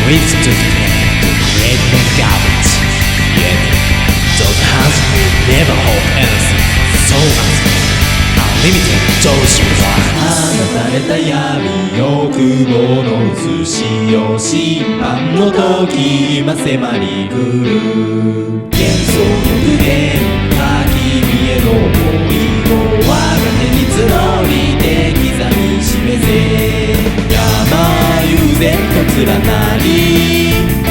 It's just great men garbage. Yet those hands will never hold anything. So unlimited those rewards. 放たれた闇欲望の渦潮、審判の時今迫り来る。幻想の無限焚き火への想いを我が手に募りて刻みしめぜ。山悠然と連なり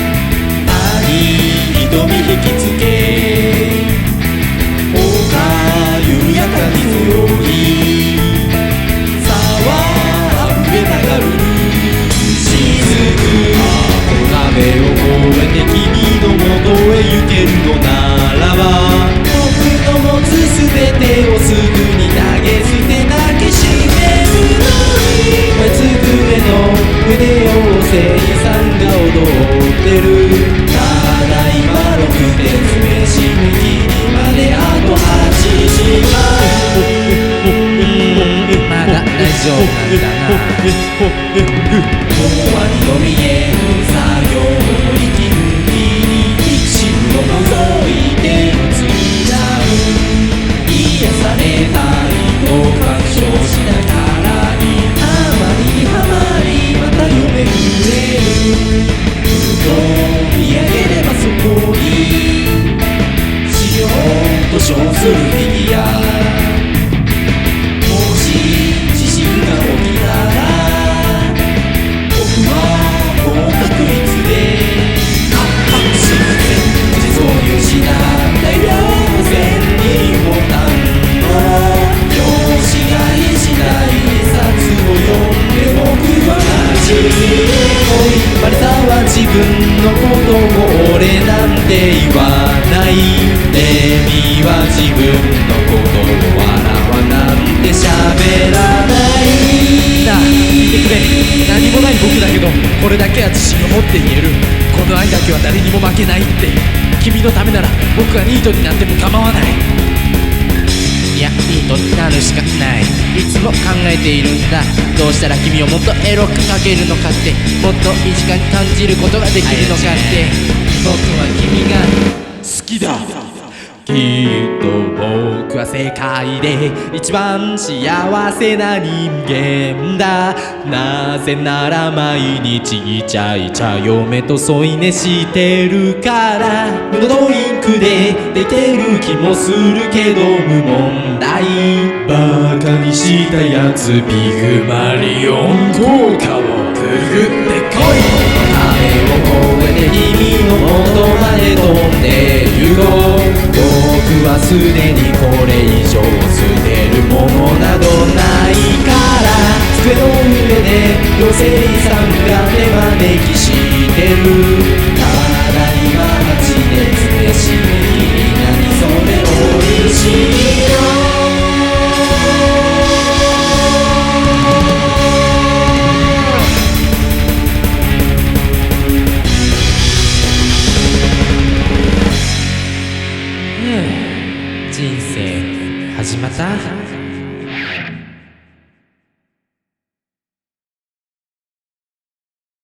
愛瞳引きつけ、丘緩やかに強い沢溢れ流る雫。この壁を越えて君の元へ行けるのならば、僕の持つ全てをすぐに投げ捨て抱きしめるのに、燃え尽くれの腕を正義さんが踊ってる。ただいま6点詰め締め切りまであと8時間。 まだ大丈夫なんだな。 終わりの見える作業の息抜きに一部を覗いて映り合う。癒されたいと干渉しながらにハマりハマりまた夢触れる。ふと見上げればそこにしようと称するフィギュア。もし地震が起きたら僕は高確率で新鮮地蔵に失ったよ千人ボタンの表紙がしない札を読んで僕は街に恋バレさは自分のことを俺なんて言わない。レミは自分のことを笑わなんて喋らない。 なあ聞いてくれ。何もない僕だけどこれだけは自信を持って言える。この愛だけは誰にも負けないって。君のためなら僕はニートになっても構わない。いやニートになるしかない。いつも考えているんだ。どうしたら君をもっとエロく描けるのかって、もっと身近に感じることができるのかって。僕は君が好きだ。 きっと僕は世界で一番幸せな人間だ。なぜなら毎日イチャイチャ嫁と添い寝してるから。ムードドリンクで出てる気もするけど無問題。バカにしたやつビグマリオン効果をくぐってこい。壁を越えて君の元まで飛んで行こう。僕はすでにこれ以上捨てるものなどないから。机の上で妖精さんが手招き